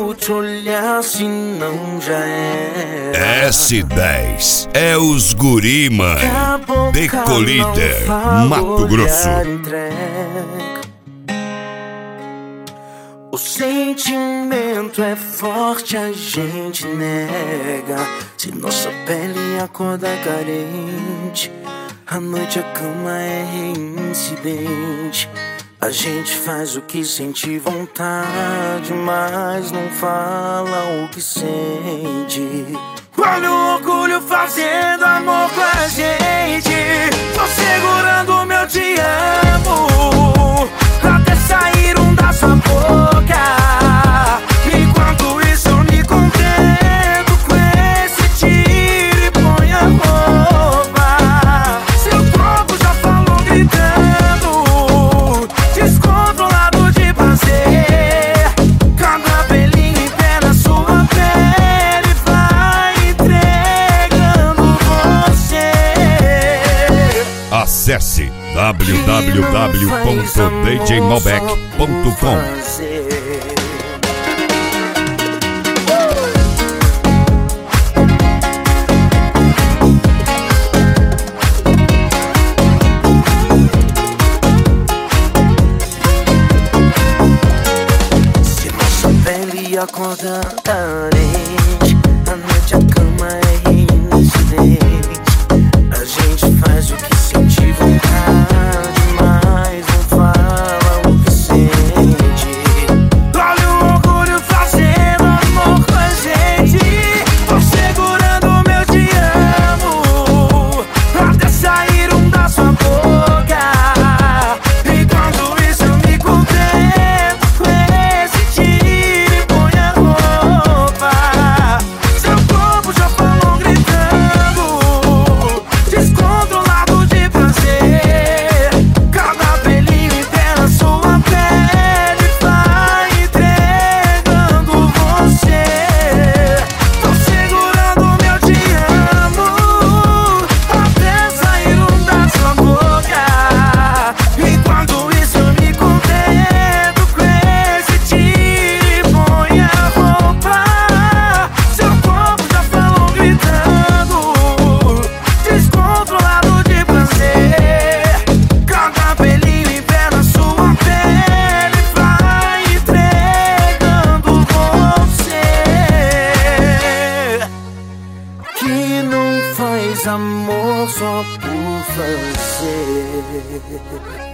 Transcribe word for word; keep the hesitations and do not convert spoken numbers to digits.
consigo te olhar se não já era. S dez é os guri, mãe. Decoliter, Mato Grosso. O sentimento é forte, a gente nega. Se nossa pele acorda carente, à noite a cama é reincidente. A gente faz o que sente vontade, mas não fala o que sente. Olha o orgulho fazendo amor com a gente. Tô segurando o meu te amo até sair um da sua boca. Enquanto isso eu me contento com esse tiro e põe a roupa. Seu corpo já falou gritando, descontrolado de prazer. Cada pelinho em pé na sua pele vai entregando você. Acesse w w w ponto d j malbec ponto com. Se nossa pele acorda carente, à noite a cama é reincidente. A gente faz o que sente vontade, mas não fala o que sente. Olha o orgulho fazendo amor com a gente. Tô segurando o meu te amo até sair um da sua boca. Enquanto isso eu me contento com esse tiro e põe a roupa. Seu corpo já falou gritando, descontrolado de prazer. Cada pelinho em pé na sua pele vai entregando você. Tô segurando o meu te amo até sair um da sua boca. Enquanto isso eu me contento com esse tiro e põe a roupa. Seu corpo já falou gritando, descontrolado de prazer. Cada pelinho em pé na sua pele vai entregando você. Que não faz amor só por fazer.